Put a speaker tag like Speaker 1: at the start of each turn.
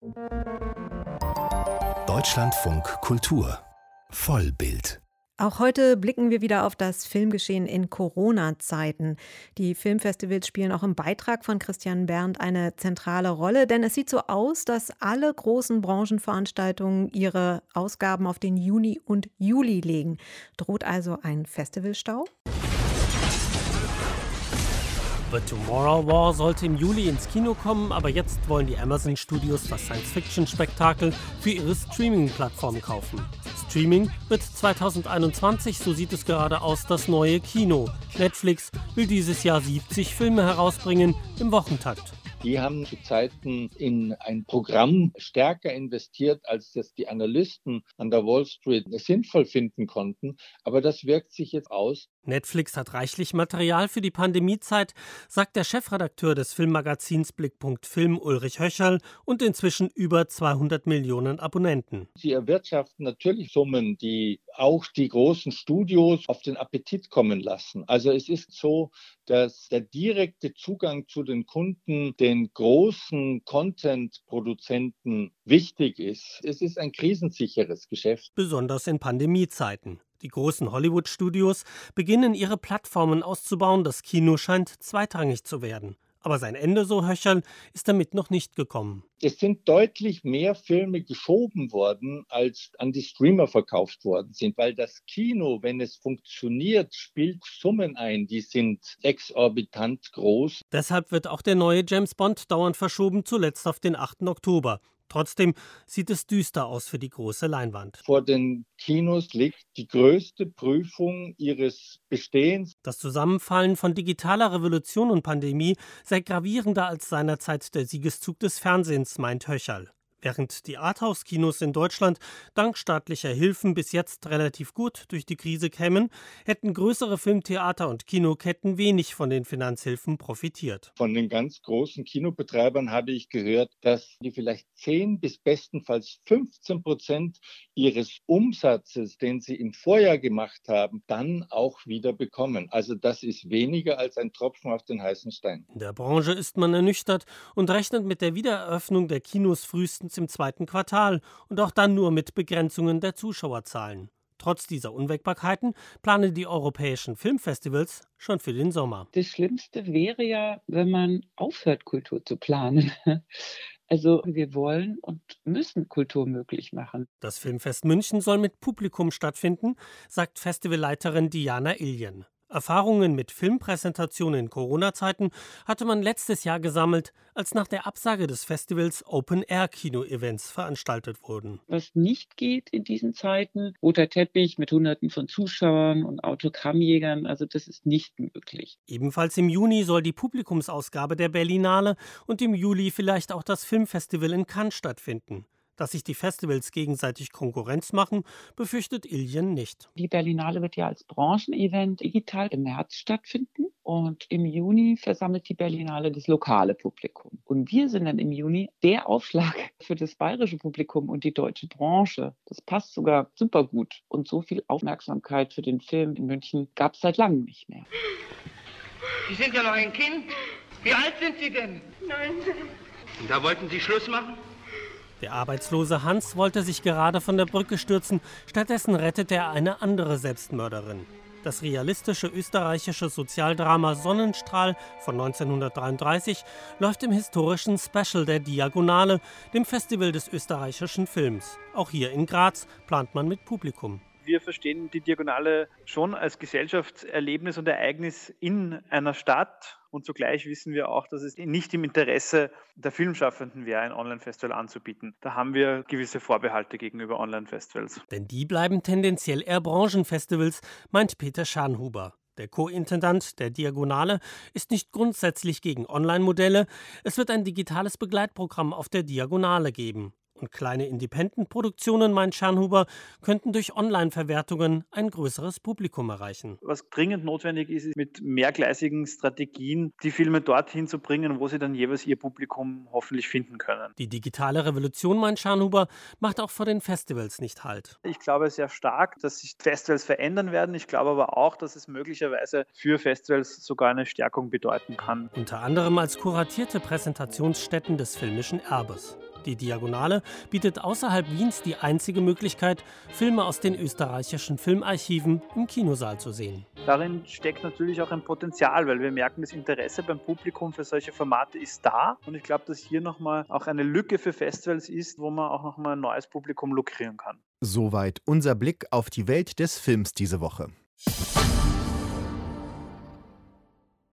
Speaker 1: Deutschlandfunk Kultur Vollbild.
Speaker 2: Auch heute blicken wir wieder auf das Filmgeschehen in Corona-Zeiten. Die Filmfestivals spielen auch im Beitrag von Christian Berndt eine zentrale Rolle, denn es sieht so aus, dass alle großen Branchenveranstaltungen ihre Ausgaben auf den Juni und Juli legen. Droht also ein Festivalstau?
Speaker 3: The Tomorrow War sollte im Juli ins Kino kommen, aber jetzt wollen die Amazon Studios das Science-Fiction-Spektakel für ihre Streaming-Plattform kaufen. Streaming wird 2021, so sieht es gerade aus, das neue Kino. Netflix will dieses Jahr 70 Filme herausbringen im Wochentakt.
Speaker 4: Die haben zu Zeiten in ein Programm stärker investiert, als das die Analysten an der Wall Street sinnvoll finden konnten. Aber das wirkt sich jetzt aus.
Speaker 3: Netflix hat reichlich Material für die Pandemiezeit, sagt der Chefredakteur des Filmmagazins Blickpunkt Film Ulrich Höcherl und inzwischen über 200 Millionen Abonnenten.
Speaker 4: Sie erwirtschaften natürlich Summen, die auch die großen Studios auf den Appetit kommen lassen. Also es ist so, dass der direkte Zugang zu den Kunden, den großen Content-Produzenten wichtig ist. Es ist ein krisensicheres Geschäft.
Speaker 3: Besonders in Pandemiezeiten. Die großen Hollywood-Studios beginnen ihre Plattformen auszubauen. Das Kino scheint zweitrangig zu werden. Aber sein Ende, so Höcherl, ist damit noch nicht gekommen.
Speaker 4: Es sind deutlich mehr Filme geschoben worden, als an die Streamer verkauft worden sind, weil das Kino, wenn es funktioniert, spielt Summen ein, die sind exorbitant groß.
Speaker 3: Deshalb wird auch der neue James Bond dauernd verschoben, zuletzt auf den 8. Oktober. Trotzdem sieht es düster aus für die große Leinwand.
Speaker 4: Vor den Kinos liegt die größte Prüfung ihres Bestehens.
Speaker 3: Das Zusammenfallen von digitaler Revolution und Pandemie sei gravierender als seinerzeit der Siegeszug des Fernsehens, meint Höcherl. Während die Arthouse-Kinos in Deutschland dank staatlicher Hilfen bis jetzt relativ gut durch die Krise kämen, hätten größere Filmtheater und Kinoketten wenig von den Finanzhilfen profitiert.
Speaker 4: Von den ganz großen Kinobetreibern habe ich gehört, dass die vielleicht 10 bis bestenfalls 15% ihres Umsatzes, den sie im Vorjahr gemacht haben, dann auch wieder bekommen. Also das ist weniger als ein Tropfen auf den heißen Stein.
Speaker 3: In der Branche ist man ernüchtert und rechnet mit der Wiedereröffnung der Kinos frühestens im 2. Quartal und auch dann nur mit Begrenzungen der Zuschauerzahlen. Trotz dieser Unwägbarkeiten planen die europäischen Filmfestivals schon für den Sommer.
Speaker 5: Das Schlimmste wäre ja, wenn man aufhört, Kultur zu planen. Also wir wollen und müssen Kultur möglich machen.
Speaker 3: Das Filmfest München soll mit Publikum stattfinden, sagt Festivalleiterin Diana Iljen. Erfahrungen mit Filmpräsentationen in Corona-Zeiten hatte man letztes Jahr gesammelt, als nach der Absage des Festivals Open-Air-Kino-Events veranstaltet wurden.
Speaker 5: Was nicht geht in diesen Zeiten, roter Teppich mit Hunderten von Zuschauern und Autogrammjägern, also das ist nicht möglich.
Speaker 3: Ebenfalls im Juni soll die Publikumsausgabe der Berlinale und im Juli vielleicht auch das Filmfestival in Cannes stattfinden. Dass sich die Festivals gegenseitig Konkurrenz machen, befürchtet Iljen nicht.
Speaker 5: Die Berlinale wird ja als Branchenevent digital im März stattfinden und im Juni versammelt die Berlinale das lokale Publikum. Und wir sind dann im Juni der Aufschlag für das bayerische Publikum und die deutsche Branche. Das passt sogar super gut. Und so viel Aufmerksamkeit für den Film in München gab es seit langem nicht mehr.
Speaker 6: Sie sind ja noch ein Kind. Wie alt sind Sie denn?
Speaker 7: 9.
Speaker 6: Und da wollten Sie Schluss machen?
Speaker 3: Der arbeitslose Hans wollte sich gerade von der Brücke stürzen, stattdessen rettet er eine andere Selbstmörderin. Das realistische österreichische Sozialdrama Sonnenstrahl von 1933 läuft im historischen Special der Diagonale, dem Festival des österreichischen Films. Auch hier in Graz plant man mit Publikum.
Speaker 8: Wir verstehen die Diagonale schon als Gesellschaftserlebnis und Ereignis in einer Stadt. Und zugleich wissen wir auch, dass es nicht im Interesse der Filmschaffenden wäre, ein Online-Festival anzubieten. Da haben wir gewisse Vorbehalte gegenüber Online-Festivals.
Speaker 3: Denn die bleiben tendenziell eher Branchenfestivals, meint Peter Scharnhuber. Der Co-Intendant der Diagonale ist nicht grundsätzlich gegen Online-Modelle. Es wird ein digitales Begleitprogramm auf der Diagonale geben. Und kleine Independent-Produktionen, meint Scharnhuber, könnten durch Online-Verwertungen ein größeres Publikum erreichen.
Speaker 8: Was dringend notwendig ist, mit mehrgleisigen Strategien die Filme dorthin zu bringen, wo sie dann jeweils ihr Publikum hoffentlich finden können.
Speaker 3: Die digitale Revolution, meint Scharnhuber, macht auch vor den Festivals nicht Halt.
Speaker 8: Ich glaube sehr stark, dass sich Festivals verändern werden. Ich glaube aber auch, dass es möglicherweise für Festivals sogar eine Stärkung bedeuten kann.
Speaker 3: Unter anderem als kuratierte Präsentationsstätten des filmischen Erbes. Die Diagonale bietet außerhalb Wiens die einzige Möglichkeit, Filme aus den österreichischen Filmarchiven im Kinosaal zu sehen.
Speaker 8: Darin steckt natürlich auch ein Potenzial, weil wir merken, das Interesse beim Publikum für solche Formate ist da. Und ich glaube, dass hier nochmal auch eine Lücke für Festivals ist, wo man auch nochmal ein neues Publikum lukrieren kann.
Speaker 7: Soweit unser Blick auf die Welt des Films diese Woche.